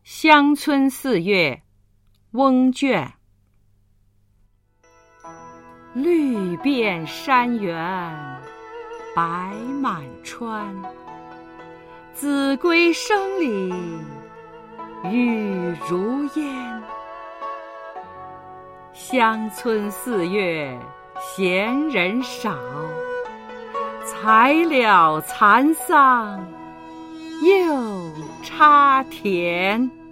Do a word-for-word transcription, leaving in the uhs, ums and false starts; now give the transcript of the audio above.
乡村四月，翁卷。绿遍山原，白满川。子规声里雨如烟。乡村四月，闲人少，才了蚕桑，又插田。